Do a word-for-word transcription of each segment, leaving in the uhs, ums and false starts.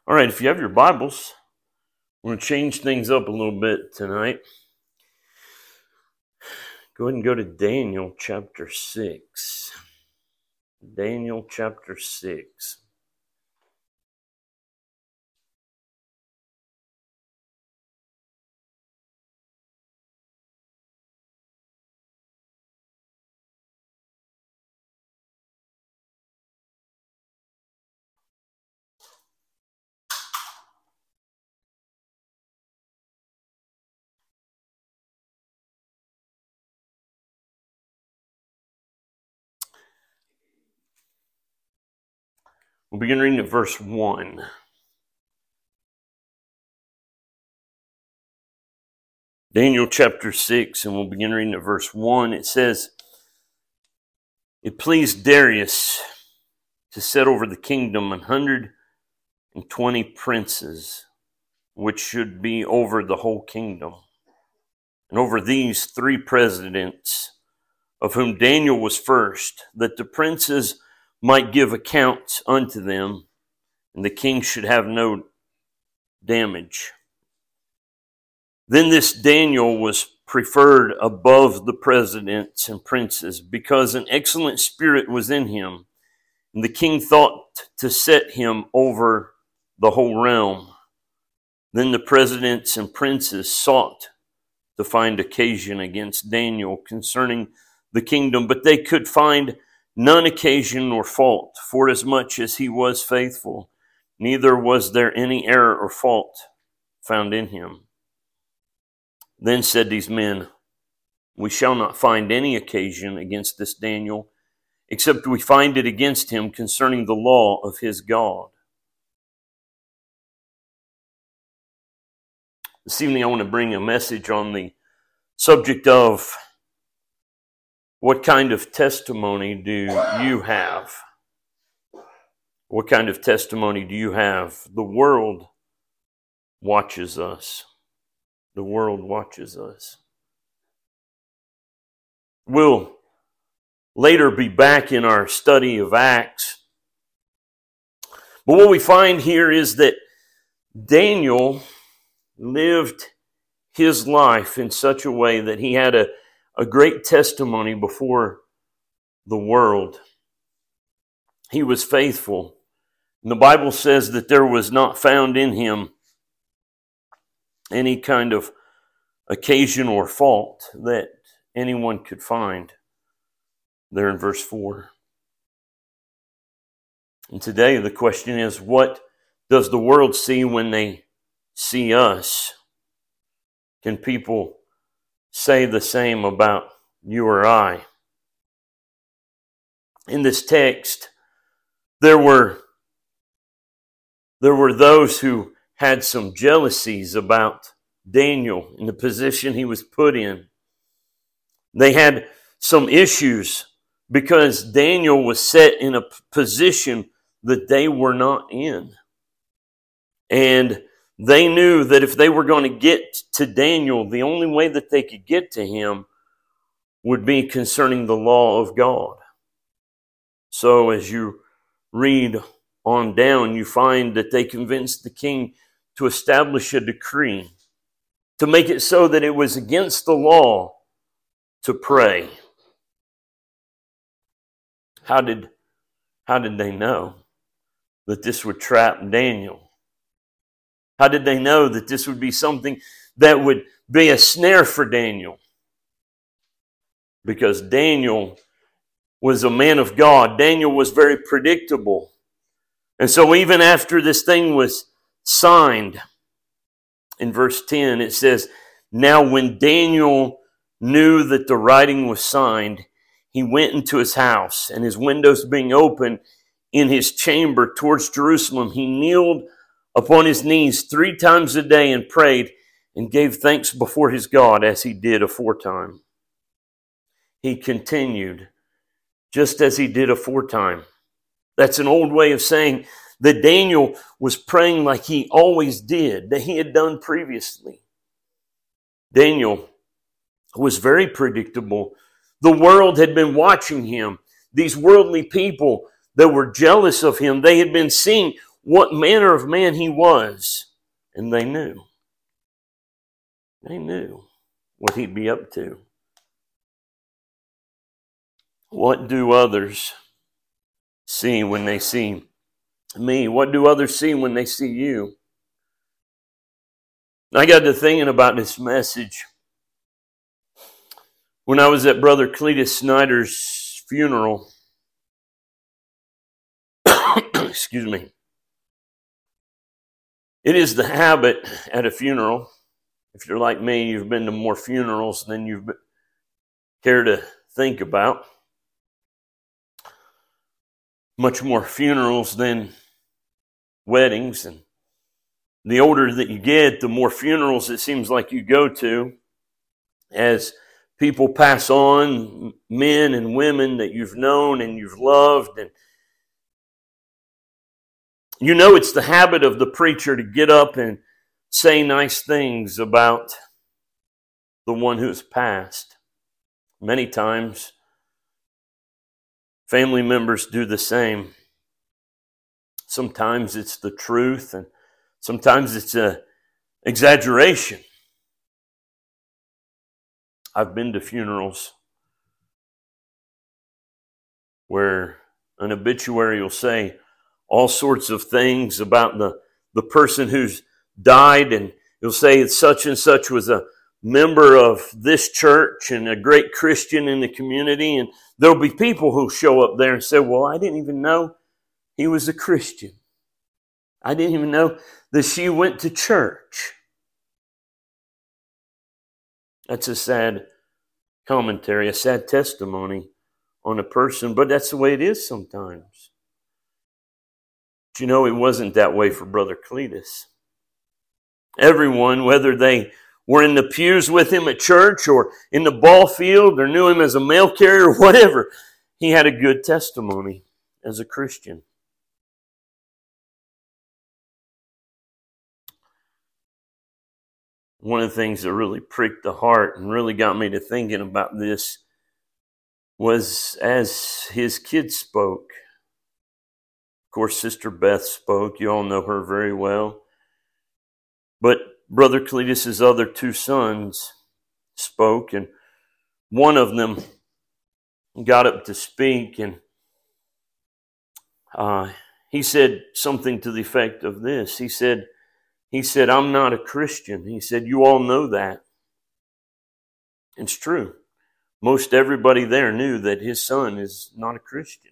All right, if you have your Bibles, we're going to change things up a little bit tonight. Go ahead and go to Daniel chapter six. Daniel chapter six. We'll begin reading at verse one. Daniel chapter six, and we'll begin reading at verse one. It says, "It pleased Darius to set over the kingdom an hundred and twenty princes, which should be over the whole kingdom. And over these three presidents, of whom Daniel was first, that the princes might give accounts unto them, and the king should have no damage. Then this Daniel was preferred above the presidents and princes, because an excellent spirit was in him, and the king thought to set him over the whole realm. Then the presidents and princes sought to find occasion against Daniel concerning the kingdom, but they could find none occasion nor fault, forasmuch as he was faithful, neither was there any error or fault found in him. Then said these men, We shall not find any occasion against this Daniel, except we find it against him concerning the law of his God." This evening I want to bring a message on the subject of what kind of testimony do you have? What kind of testimony do you have? The world watches us. The world watches us. We'll later be back in our study of Acts. But what we find here is that Daniel lived his life in such a way that he had a A great testimony before the world. He was faithful. And the Bible says that there was not found in him any kind of occasion or fault that anyone could find. There in verse four. And today the question is, what does the world see when they see us? Can people say the same about you or I? In this text, there were, there were those who had some jealousies about Daniel and the position he was put in. They had some issues because Daniel was set in a position that they were not in. And they knew that if they were going to get to Daniel, the only way that they could get to him would be concerning the law of God. So as you read on down, you find that they convinced the king to establish a decree, to make it so that it was against the law to pray. How did, how did they know that this would trap Daniel? How did they know that this would be something that would be a snare for Daniel? Because Daniel was a man of God. Daniel was very predictable. And so even after this thing was signed, in verse ten, it says, "Now when Daniel knew that the writing was signed, he went into his house, and his windows being open in his chamber towards Jerusalem, he kneeled upon his knees three times a day and prayed and gave thanks before his God as he did aforetime." He continued just as he did aforetime. That's an old way of saying that Daniel was praying like he always did, that he had done previously. Daniel was very predictable. The world had been watching him. These worldly people that were jealous of him, they had been seeing what manner of man he was. And they knew. They knew what he'd be up to. What do others see when they see me? What do others see when they see you? I got to thinking about this message when I was at Brother Cletus Snyder's funeral. Excuse me. It is the habit at a funeral. If you're like me, you've been to more funerals than you care to think about. Much more funerals than weddings. And the older that you get, the more funerals it seems like you go to as people pass on, men and women that you've known and you've loved. And you know it's the habit of the preacher to get up and say nice things about the one who's passed. Many times, family members do the same. Sometimes it's the truth, and sometimes it's an exaggeration. I've been to funerals where an obituary will say all sorts of things about the, the person who's died, and it'll say that such and such was a member of this church and a great Christian in the community. And there'll be people who show up there and say, well, I didn't even know he was a Christian. I didn't even know that she went to church. That's a sad commentary, a sad testimony on a person, but that's the way it is sometimes. But you know, it wasn't that way for Brother Cletus. Everyone, whether they were in the pews with him at church or in the ball field or knew him as a mail carrier or whatever, he had a good testimony as a Christian. One of the things that really pricked the heart and really got me to thinking about this was as his kids spoke. Of course, Sister Beth spoke. You all know her very well. But Brother Cletus's other two sons spoke, and one of them got up to speak, and uh, he said something to the effect of this. He said, He said, I'm not a Christian. He said, you all know that. It's true. Most everybody there knew that his son is not a Christian.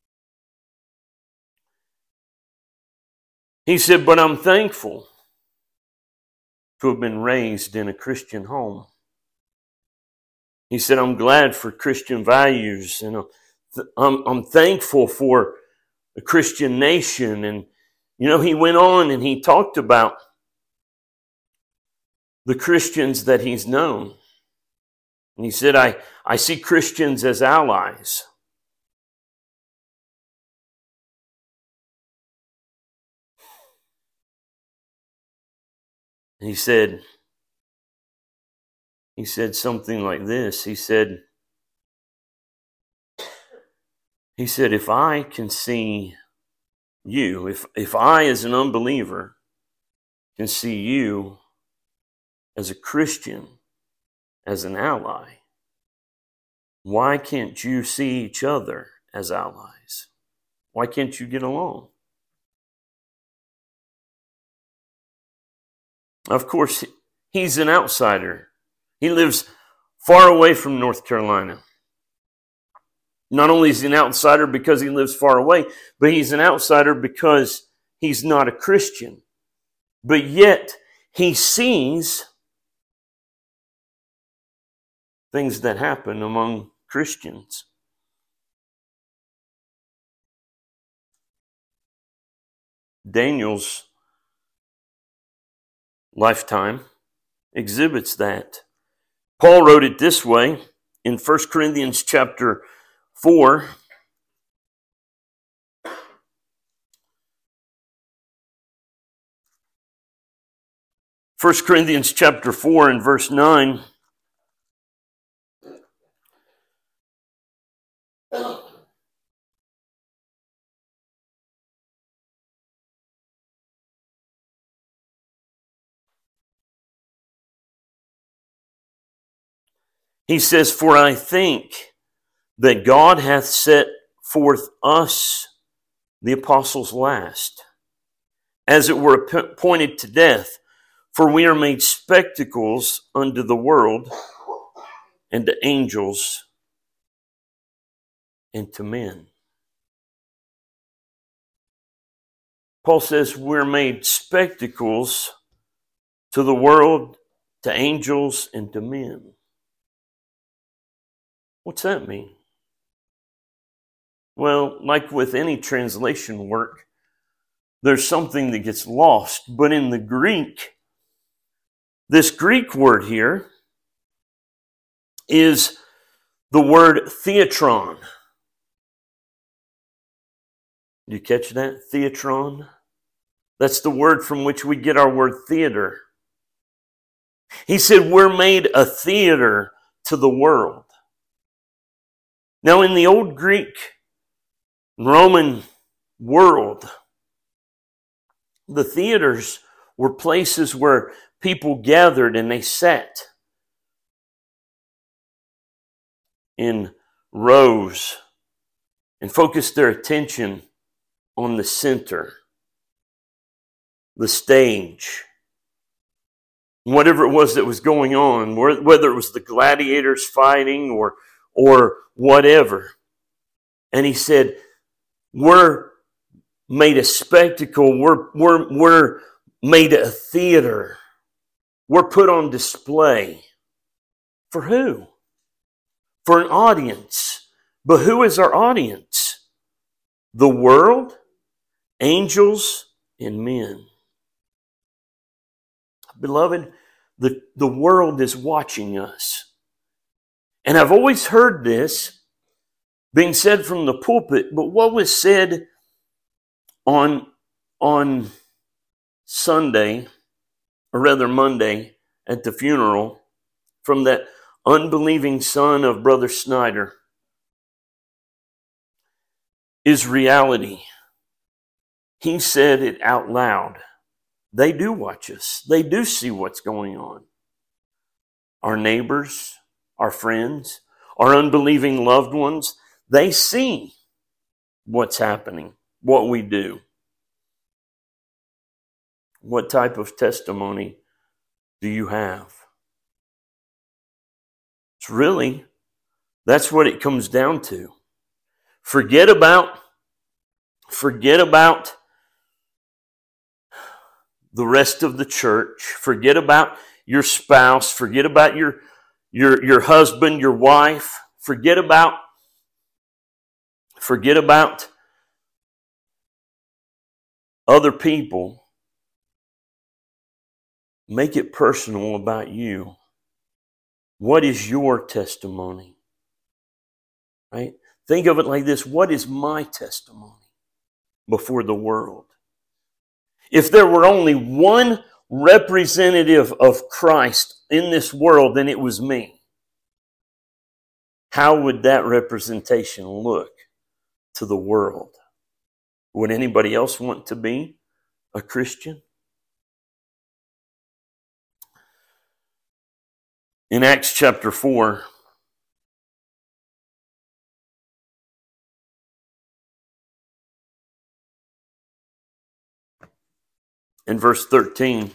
He said, but I'm thankful to have been raised in a Christian home. He said, I'm glad for Christian values, and I'm, I'm thankful for a Christian nation. And, you know, he went on and he talked about the Christians that he's known. And he said, I, I see Christians as allies. And he said, he said something like this. He said, he said, if I can see you, if, if I as an unbeliever can see you as a Christian, as an ally, why can't you see each other as allies? Why can't you get along? Of course, he's an outsider. He lives far away from North Carolina. Not only is he an outsider because he lives far away, but he's an outsider because he's not a Christian. But yet, he sees things that happen among Christians. Daniel's lifetime exhibits that. Paul wrote it this way in First Corinthians chapter four. First Corinthians chapter four and verse nine. He says, "For I think that God hath set forth us, the apostles, last, as it were appointed to death, for we are made spectacles unto the world, and to angels, and to men." Paul says we're made spectacles to the world, to angels, and to men. What's that mean? Well, like with any translation work, there's something that gets lost. But in the Greek, this Greek word here is the word theatron. You catch that? Theatron? That's the word from which we get our word theater. He said we're made a theater to the world. Now, in the old Greek, Roman world, the theaters were places where people gathered and they sat in rows and focused their attention on the center, the stage, whatever it was that was going on, whether it was the gladiators fighting or or whatever. And he said, we're made a spectacle, we're we're we're made a theater. We're put on display. For who? For an audience. But who is our audience? The world, angels, and men. Beloved, the, the world is watching us. And I've always heard this being said from the pulpit, but what was said on, on Sunday, or rather Monday, at the funeral, from that unbelieving son of Brother Snyder, is reality. He said it out loud. They do watch us. They do see what's going on. Our neighbors, our friends, our unbelieving loved ones, they see what's happening, what we do. What type of testimony do you have? It's really, that's what it comes down to. Forget about, forget about the rest of the church. Forget about your spouse. Forget about your, your, your husband, your wife. Forget about, forget about other people. Make it personal about you. What is your testimony? Right? Think of it like this. What is my testimony before the world? If there were only one representative of Christ in this world, then it was me. How would that representation look to the world? Would anybody else want to be a Christian? In Acts chapter four, in verse thirteen,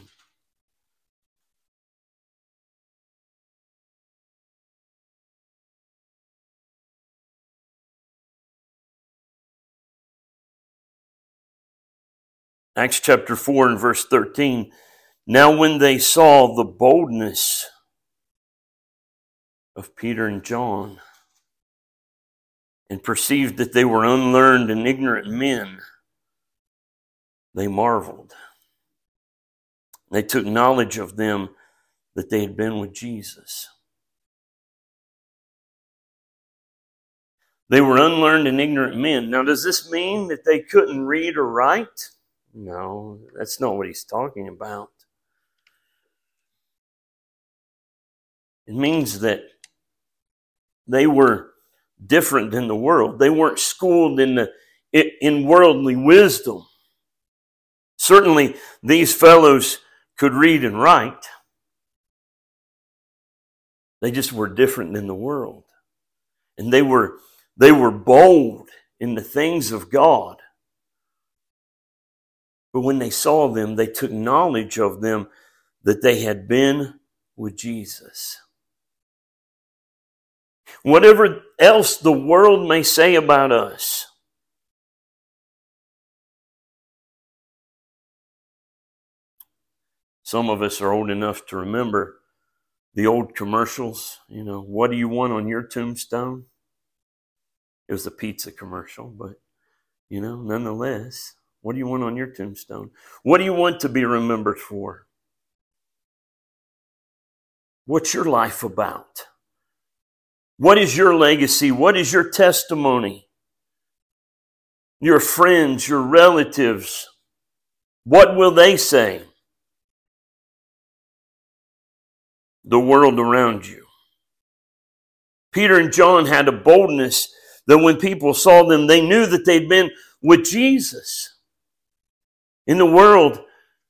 Acts chapter four and verse thirteen, now when they saw the boldness of Peter and John and perceived that they were unlearned and ignorant men, they marveled. They took knowledge of them that they had been with Jesus. They were unlearned and ignorant men. Now, does this mean that they couldn't read or write? No, that's not what he's talking about. It means that they were different than the world. They weren't schooled in the in worldly wisdom. Certainly, these fellows could read and write. They just were different than the world. And they were, they were bold in the things of God. But when they saw them, they took knowledge of them that they had been with Jesus. Whatever else the world may say about us, some of us are old enough to remember the old commercials. You know, what do you want on your tombstone? It was a pizza commercial, but, you know, nonetheless, what do you want on your tombstone? What do you want to be remembered for? What's your life about? What is your legacy? What is your testimony? Your friends, your relatives, what will they say? The world around you. Peter and John had a boldness that when people saw them, they knew that they'd been with Jesus. In the world,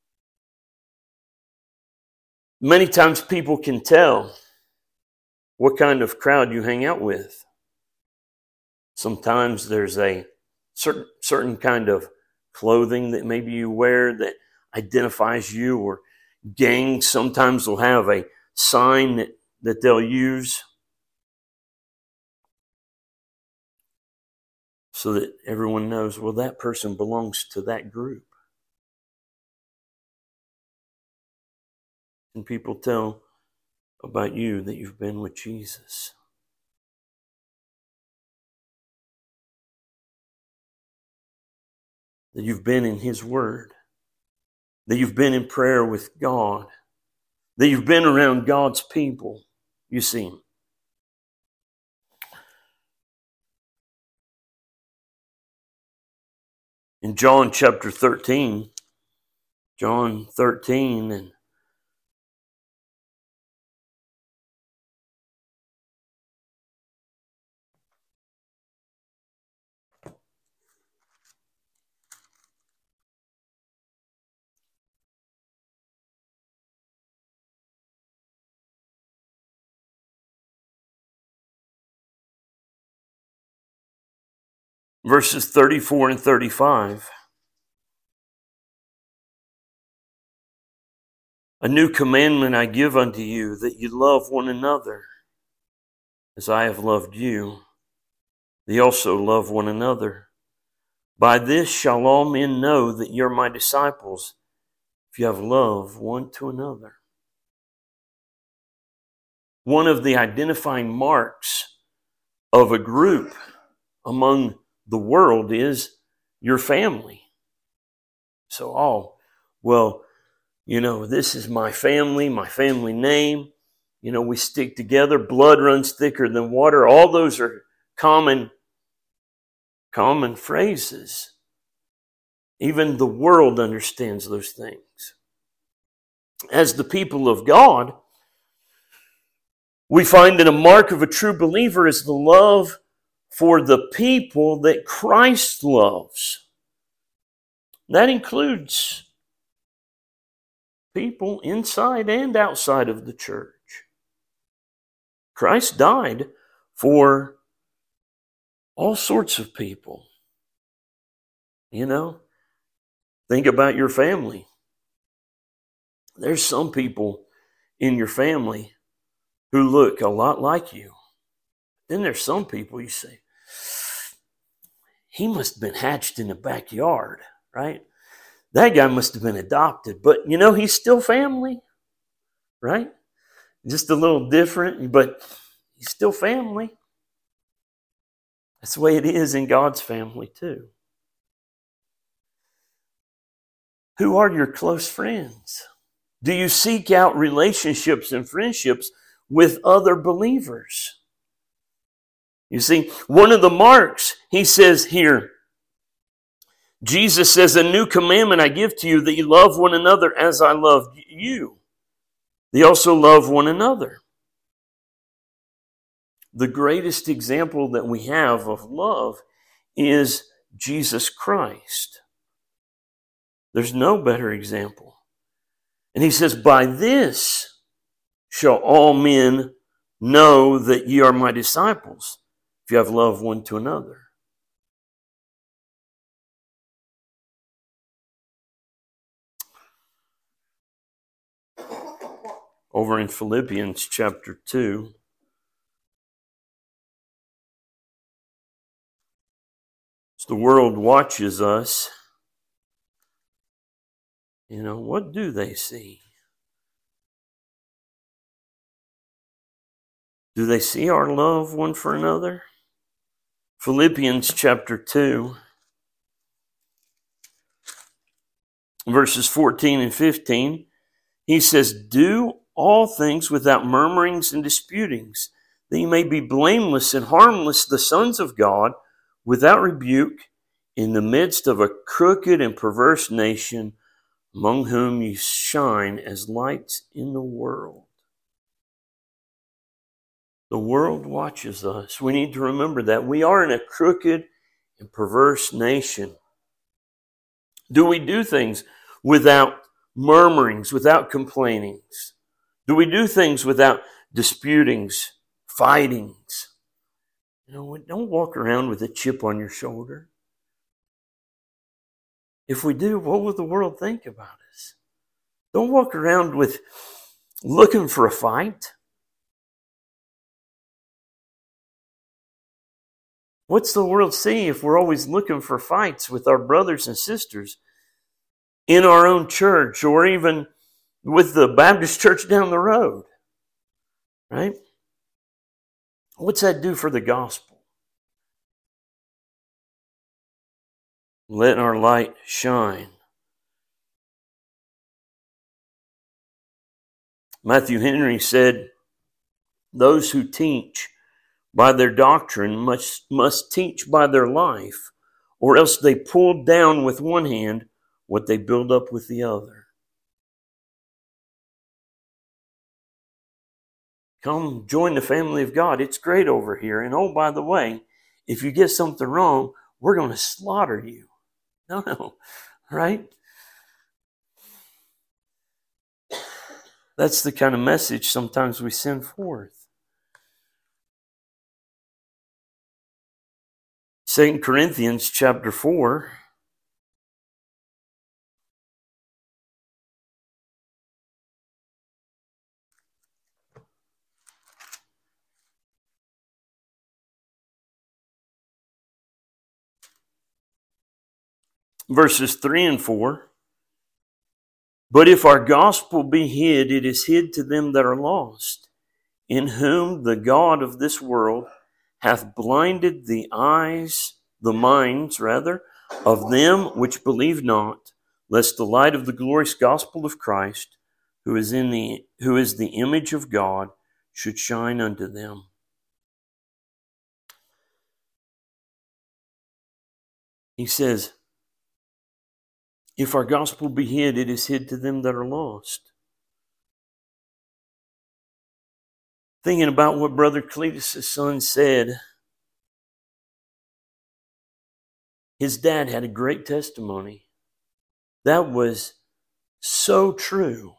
many times people can tell what kind of crowd you hang out with. Sometimes there's a certain, certain kind of clothing that maybe you wear that identifies you, or gangs sometimes will have a sign that, that they'll use so that everyone knows, well, that person belongs to that group. And people tell about you that you've been with Jesus. That you've been in His Word. That you've been in prayer with God. That you've been around God's people. You see. In John chapter thirteen, John thirteen and verses thirty-four and thirty-five. A new commandment I give unto you, that you love one another. As I have loved you, ye also love one another. By this shall all men know that you're my disciples, if you have love one to another. One of the identifying marks of a group among the world is your family. So, oh, well, you know, this is my family, my family name. You know, we stick together. Blood runs thicker than water. All those are common, common phrases. Even the world understands those things. As the people of God, we find that a mark of a true believer is the love for the people that Christ loves. That includes people inside and outside of the church. Christ died for all sorts of people. You know, think about your family. There's some people in your family who look a lot like you. Then there's some people you say, he must have been hatched in the backyard, right? That guy must have been adopted, but you know, he's still family, right? Just a little different, but he's still family. That's the way it is in God's family too. Who are your close friends? Do you seek out relationships and friendships with other believers? You see, one of the marks, he says here, Jesus says, a new commandment I give to you, that you love one another as I loved you. They also love one another. The greatest example that we have of love is Jesus Christ. There's no better example. And he says, by this shall all men know that ye are my disciples, if you have love one to another. Over in Philippians chapter two, as the world watches us, you know, what do they see? Do they see our love one for another? Philippians chapter two, verses fourteen and fifteen, he says, do all things without murmurings and disputings, that you may be blameless and harmless, the sons of God, without rebuke, in the midst of a crooked and perverse nation, among whom you shine as lights in the world. The world watches us. We need to remember that. We are in a crooked and perverse nation. Do we do things without murmurings, without complainings? Do we do things without disputings, fightings? You know, don't walk around with a chip on your shoulder. If we do, what will the world think about us? Don't walk around with looking for a fight. What's the world see if we're always looking for fights with our brothers and sisters in our own church, or even with the Baptist church down the road? Right? What's that do for the gospel? Let our light shine. Matthew Henry said, those who teach by their doctrine must, must teach by their life, or else they pull down with one hand what they build up with the other. Come join the family of God. It's great over here. And oh, by the way, if you get something wrong, we're going to slaughter you. No, no, right? That's the kind of message sometimes we send forth. Second Corinthians chapter four. Verses three and four. But if our gospel be hid, it is hid to them that are lost, in whom the God of this world hath blinded the eyes, the minds rather, of them which believe not, lest the light of the glorious gospel of Christ, who is in the who is the image of God, should shine unto them. He says, if our gospel be hid, it is hid to them that are lost. Thinking about what Brother Cletus' son said, his dad had a great testimony. That was so true.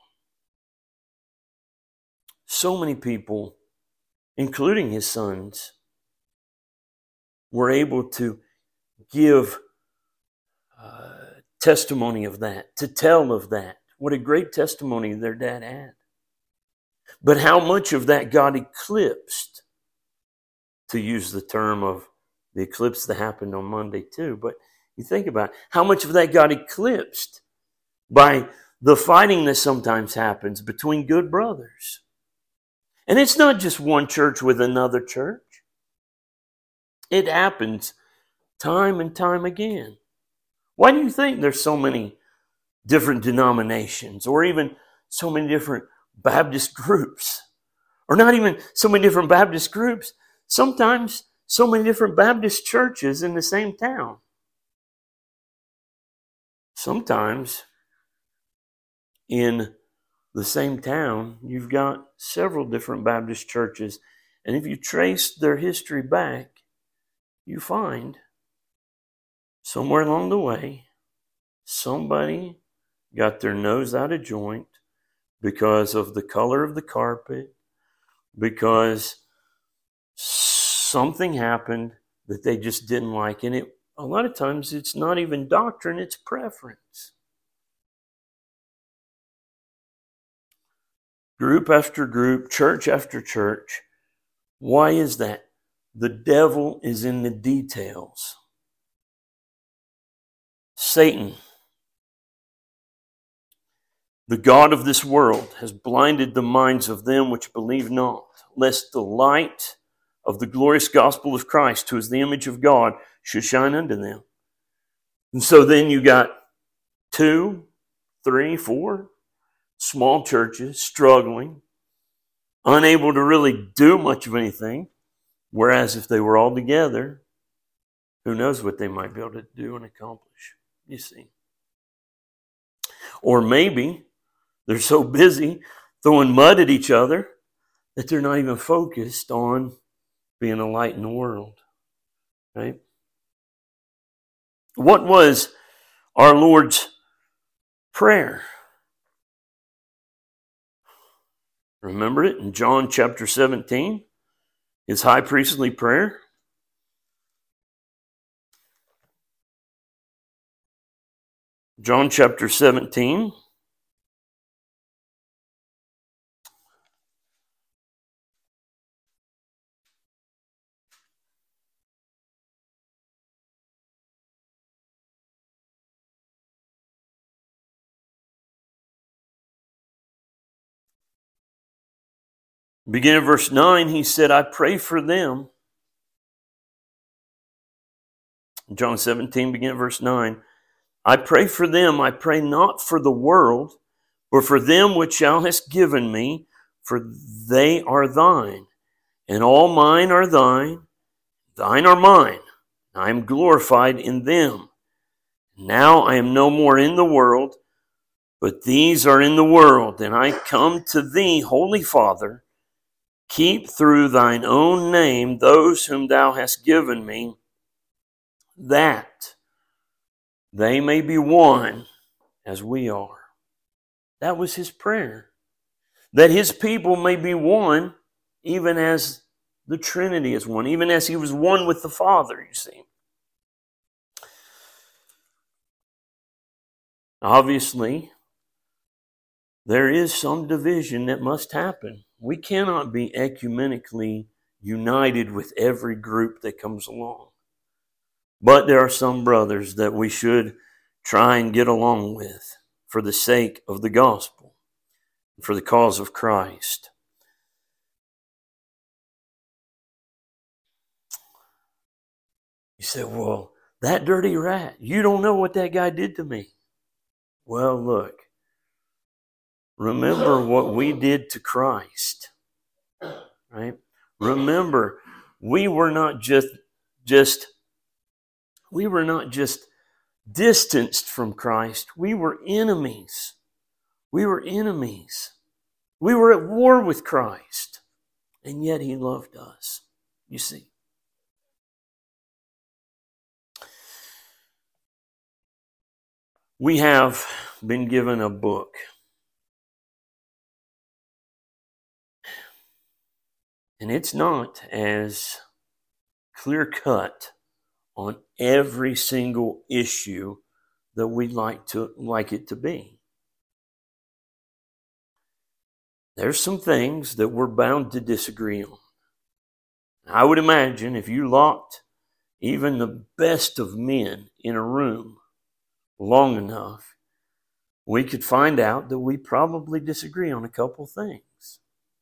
So many people, including his sons, were able to give uh, testimony of that, to tell of that. What a great testimony their dad had. But how much of that got eclipsed, to use the term of the eclipse that happened on Monday too. But you think about it, how much of that got eclipsed by the fighting that sometimes happens between good brothers. And it's not just one church with another church. It happens time and time again. Why do you think there's so many different denominations, or even so many different Baptist groups? Or not even so many different Baptist groups. Sometimes so many different Baptist churches in the same town. Sometimes in the same town, you've got several different Baptist churches. And if you trace their history back, you find somewhere along the way, somebody got their nose out of joint because of the color of the carpet, because something happened that they just didn't like. And it a lot of times it's not even doctrine, it's preference. Group after group, church after church. Why is that? The devil is in the details. Satan, the god of this world, has blinded the minds of them which believe not, lest the light of the glorious gospel of Christ, who is the image of God, should shine unto them. And so then you got two, three, four small churches struggling, unable to really do much of anything. Whereas if they were all together, who knows what they might be able to do and accomplish, you see. Or maybe they're so busy throwing mud at each other that they're not even focused on being a light in the world, right? What was our Lord's prayer? Remember it in John chapter seventeen, his high priestly prayer. John chapter seventeen. Beginning of verse nine, he said, I pray for them. John seventeen, beginning of verse nine. I pray for them, I pray not for the world, but for them which thou hast given me, for they are thine. And all mine are thine, thine are mine. I am glorified in them. Now I am no more in the world, but these are in the world. And I come to thee, Holy Father, keep through thine own name those whom thou hast given me, that they may be one as we are. That was his prayer. That his people may be one, even as the Trinity is one, even as he was one with the Father, you see. Obviously, there is some division that must happen. We cannot be ecumenically united with every group that comes along. But there are some brothers that we should try and get along with for the sake of the gospel, for the cause of Christ. You say, well, that dirty rat, you don't know what that guy did to me. Well, look, remember what we did to Christ, right? Remember, we were not just, just, we were not just distanced from Christ. We were enemies. We were enemies. We were at war with Christ, and yet he loved us, you see. We have been given a book. And it's not as clear-cut on every single issue that we'd like to like it to be. There's some things that we're bound to disagree on. I would imagine if you locked even the best of men in a room long enough, we could find out that we probably disagree on a couple things.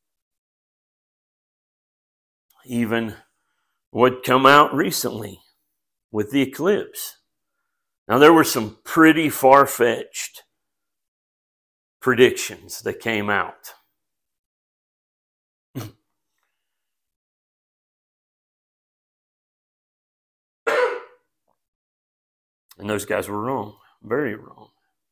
Even what come out recently with the eclipse. Now, there were some pretty far-fetched predictions that came out. And those guys were wrong, very wrong.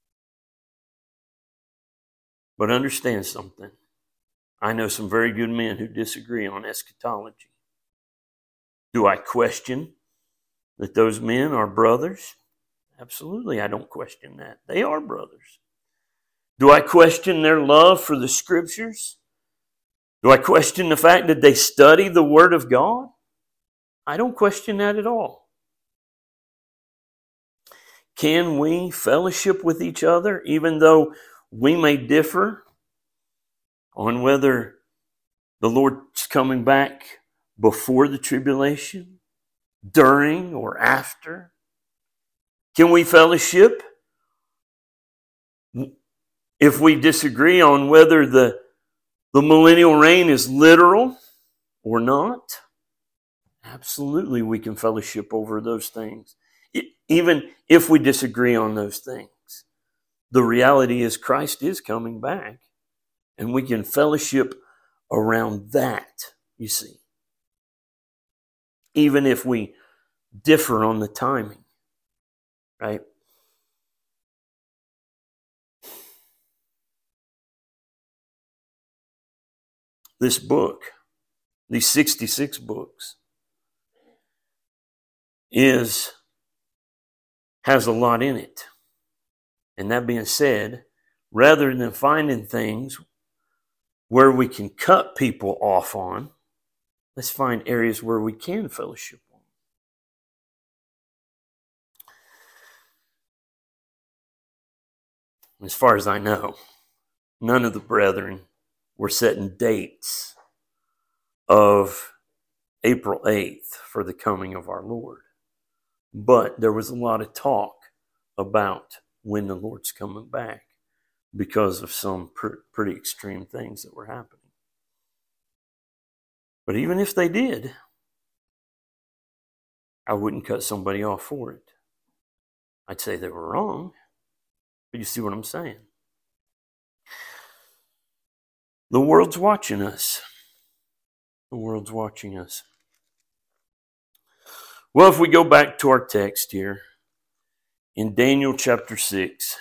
But understand something. I know some very good men who disagree on eschatology. Do I question that those men are brothers? Absolutely, I don't question that. They are brothers. Do I question their love for the Scriptures? Do I question the fact that they study the Word of God? I don't question that at all. Can we fellowship with each other even though we may differ on whether the Lord's coming back before the tribulation, during, or after? Can we fellowship if we disagree on whether the, the millennial reign is literal or not? Absolutely, we can fellowship over those things. Even if we disagree on those things, the reality is Christ is coming back, and we can fellowship around that, you see. Even if we differ on the timing, right? This book, these sixty-six books, is has a lot in it. And that being said, rather than finding things where we can cut people off on, let's find areas where we can fellowship on. As far as I know, none of the brethren were setting dates of April eighth for the coming of our Lord. But there was a lot of talk about when the Lord's coming back because of some pr- pretty extreme things that were happening. But even if they did, I wouldn't cut somebody off for it. I'd say they were wrong, but you see what I'm saying? The world's watching us. The world's watching us. Well, if we go back to our text here, in Daniel chapter six,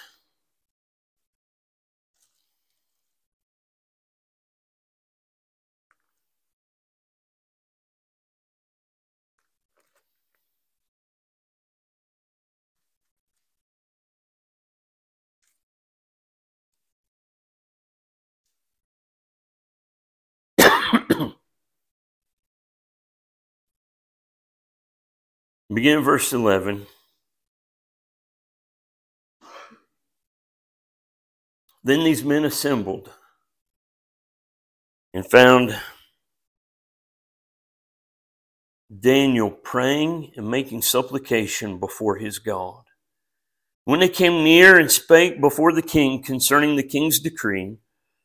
begin verse eleven. Then these men assembled and found Daniel praying and making supplication before his God. When they came near and spake before the king concerning the king's decree,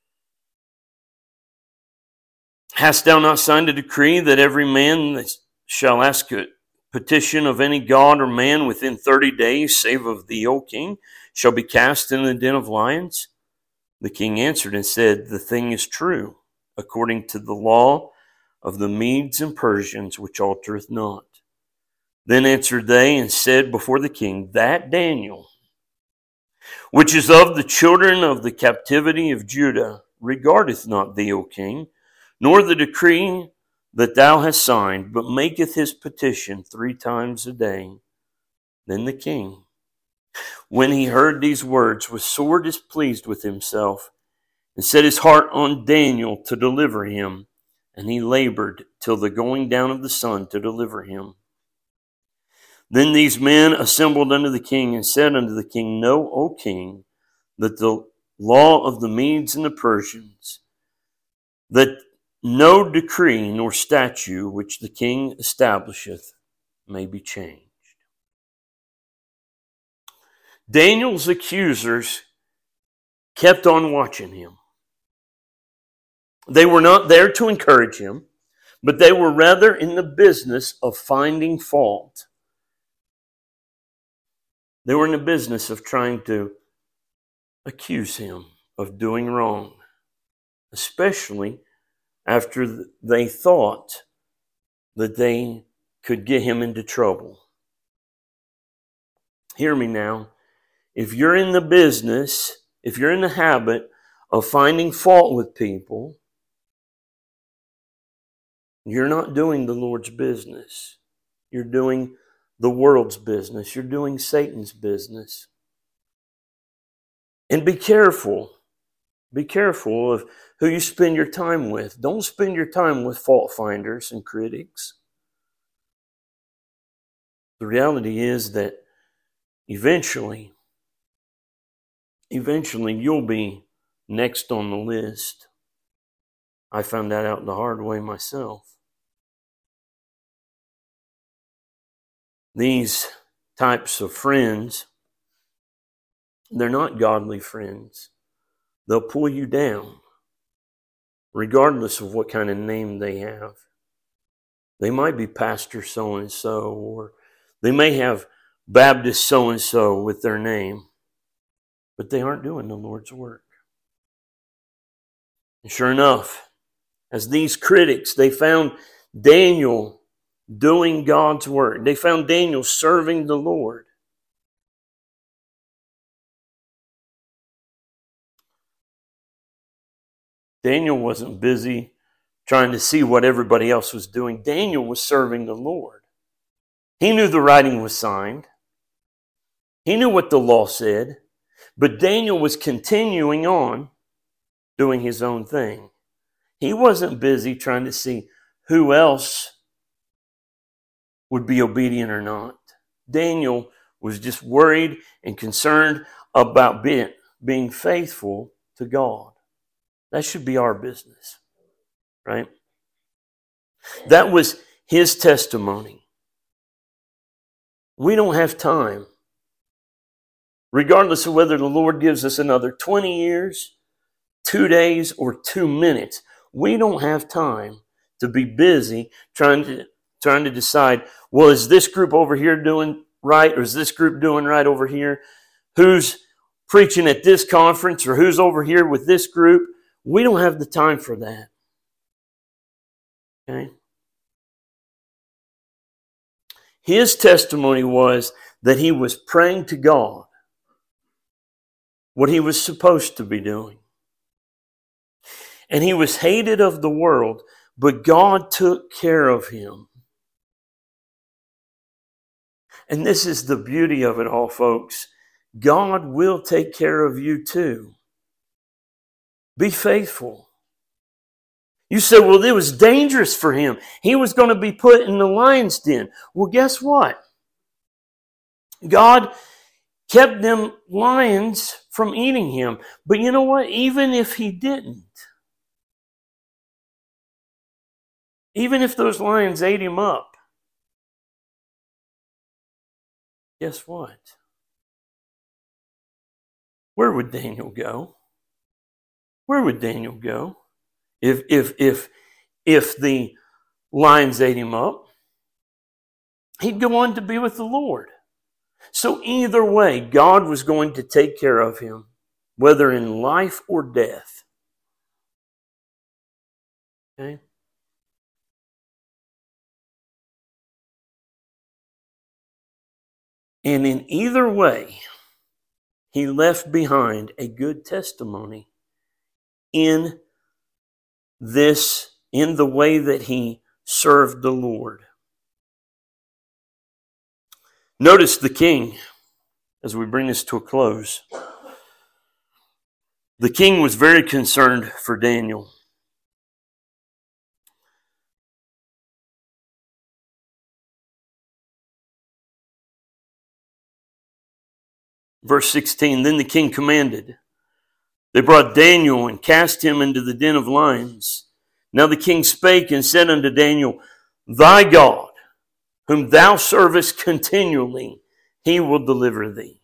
hast thou not signed a decree that every man that shall ask a petition of any god or man within thirty days, save of thee, O king, shall be cast in the den of lions? The king answered and said, the thing is true, according to the law of the Medes and Persians, which altereth not. Then answered they and said before the king, that Daniel, which is of the children of the captivity of Judah, regardeth not thee, O king, nor the decree that thou hast signed, but maketh his petition three times a day. Then the king, when he heard these words, was sore displeased with himself, and set his heart on Daniel to deliver him, and he labored till the going down of the sun to deliver him. Then these men assembled unto the king, and said unto the king, know, O king, that the law of the Medes and the Persians, that no decree nor statute which the king establisheth may be changed. Daniel's accusers kept on watching him. They were not there to encourage him, but they were rather in the business of finding fault. They were in the business of trying to accuse him of doing wrong, especially after they thought that they could get him into trouble. Hear me now. If you're in the business, if you're in the habit of finding fault with people, you're not doing the Lord's business. You're doing the world's business. You're doing Satan's business. And be careful Be careful of who you spend your time with. Don't spend your time with fault finders and critics. The reality is that eventually, eventually you'll be next on the list. I found that out the hard way myself. These types of friends, they're not godly friends. They'll pull you down, regardless of what kind of name they have. They might be Pastor so-and-so, or they may have Baptist so-and-so with their name, but they aren't doing the Lord's work. And sure enough, as these critics, they found Daniel doing God's work. They found Daniel serving the Lord. Daniel wasn't busy trying to see what everybody else was doing. Daniel was serving the Lord. He knew the writing was signed. He knew what the law said. But Daniel was continuing on doing his own thing. He wasn't busy trying to see who else would be obedient or not. Daniel was just worried and concerned about being, being faithful to God. That should be our business, right? That was his testimony. We don't have time. Regardless of whether the Lord gives us another twenty years, two days, or two minutes, we don't have time to be busy trying to, trying to decide, well, is this group over here doing right, or is this group doing right over here? Who's preaching at this conference, or who's over here with this group? We don't have the time for that. Okay? His testimony was that he was praying to God what he was supposed to be doing. And he was hated of the world, but God took care of him. And this is the beauty of it all, folks. God will take care of you too. Be faithful. You say, well, it was dangerous for him. He was going to be put in the lion's den. Well, guess what? God kept them lions from eating him. But you know what? Even if he didn't, even if those lions ate him up, guess what? Where would Daniel go? Where would Daniel go if if if if the lions ate him up? He'd go on to be with the Lord. So either way, God was going to take care of him, whether in life or death. Okay? And in either way, he left behind a good testimony in this, in the way that he served the Lord. Notice the king, as we bring this to a close. The king was very concerned for Daniel. Verse sixteen, then the king commanded. They brought Daniel and cast him into the den of lions. Now the king spake and said unto Daniel, thy God, whom thou servest continually, he will deliver thee.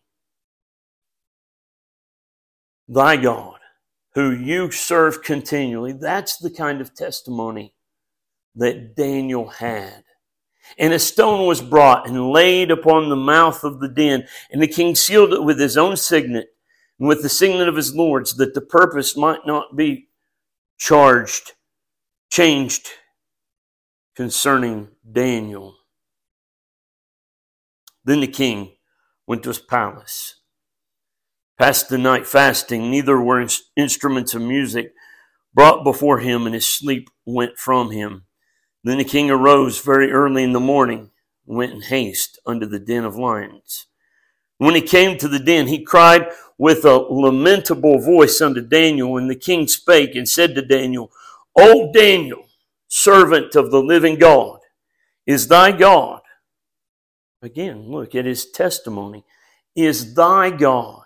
Thy God, who you serve continually, that's the kind of testimony that Daniel had. And a stone was brought and laid upon the mouth of the den, and the king sealed it with his own signet, and with the signet of his lords, that the purpose might not be charged, changed concerning Daniel. Then the king went to his palace, passed the night fasting, neither were instruments of music brought before him, and his sleep went from him. Then the king arose very early in the morning, and went in haste unto the den of lions. When he came to the den, he cried with a lamentable voice unto Daniel, and the king spake and said to Daniel, O Daniel, servant of the living God, is thy God, again, look at his testimony, is thy God,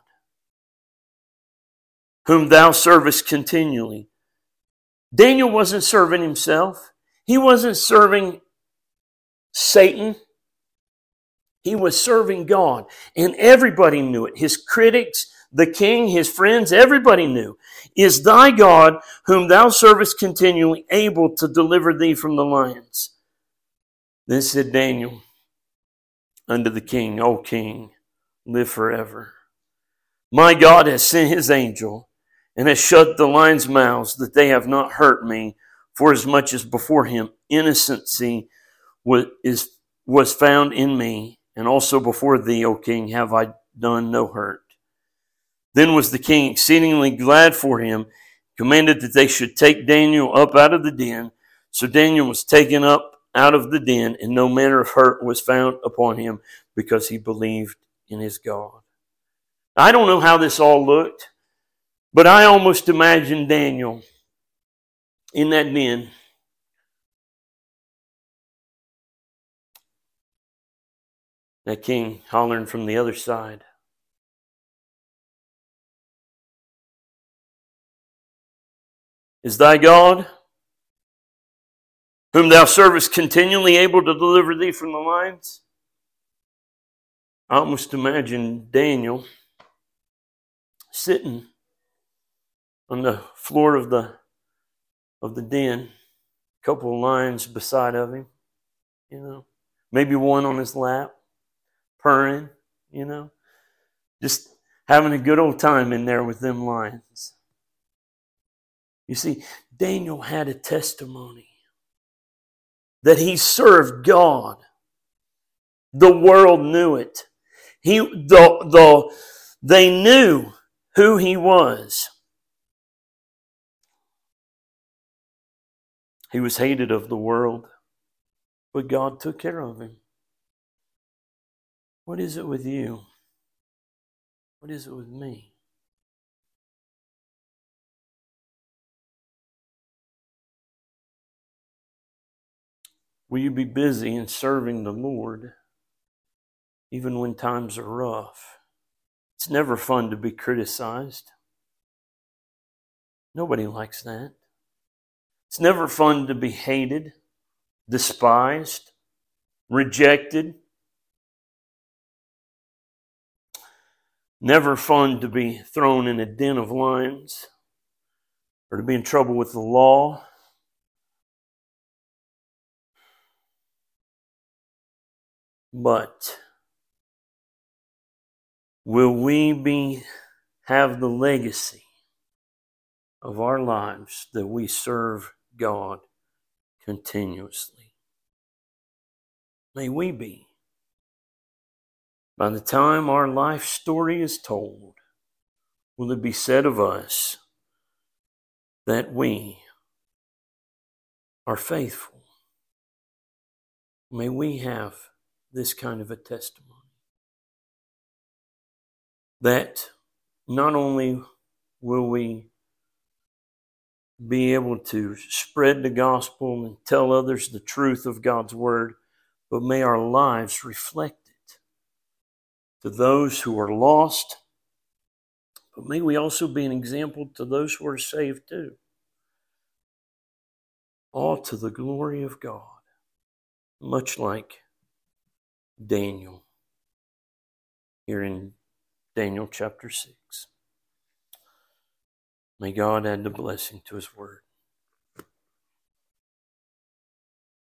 whom thou servest continually. Daniel wasn't serving himself. He wasn't serving Satan. He was serving God. And everybody knew it. His critics, the king, his friends, everybody knew. Is thy God, whom thou servest continually, able to deliver thee from the lions? Then said Daniel unto the king, O king, live forever. My God has sent his angel, and has shut the lions' mouths, that they have not hurt me, for as much as before him innocency was, is, was found in me, and also before thee, O king, have I done no hurt. Then was the king exceedingly glad for him, commanded that they should take Daniel up out of the den. So Daniel was taken up out of the den, and no manner of hurt was found upon him, because he believed in his God. I don't know how this all looked, but I almost imagine Daniel in that den, that king hollering from the other side. Is thy God, whom thou servest continually, able to deliver thee from the lions? I almost imagine Daniel sitting on the floor of the of the den, a couple of lions beside of him, you know, maybe one on his lap, purring, you know, just having a good old time in there with them lions. You see, Daniel had a testimony that he served God. The world knew it. He, the, the, they knew who he was. He was hated of the world, but God took care of him. What is it with you? What is it with me? Will you be busy in serving the Lord, even when times are rough? It's never fun to be criticized. Nobody likes that. It's never fun to be hated, despised, rejected. Never fun to be thrown in a den of lions or to be in trouble with the law. But will we be have the legacy of our lives that we serve God continuously? May we be. By the time our life story is told, will it be said of us that we are faithful? May we have this kind of a testimony. That not only will we be able to spread the gospel and tell others the truth of God's word, but may our lives reflect it to those who are lost, but may we also be an example to those who are saved too. All to the glory of God, much like Daniel here in Daniel chapter six. May God add the blessing to his word.